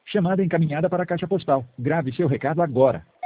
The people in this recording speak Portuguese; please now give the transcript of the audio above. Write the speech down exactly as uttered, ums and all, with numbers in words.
Chamada encaminhada para a caixa postal. Grave seu recado agora.